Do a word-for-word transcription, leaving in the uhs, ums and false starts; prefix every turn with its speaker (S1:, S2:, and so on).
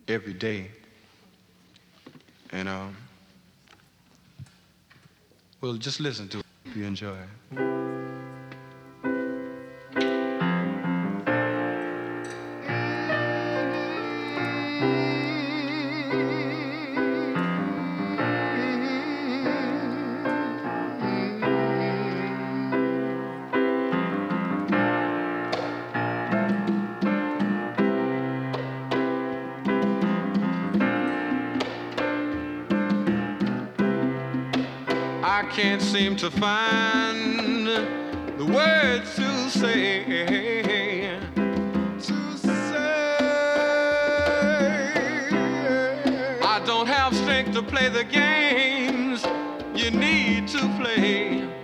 S1: every day. And um, well, just listen to it if you enjoy it. I can't seem to find the words to say, to say. I don't have strength to play the games you need to play.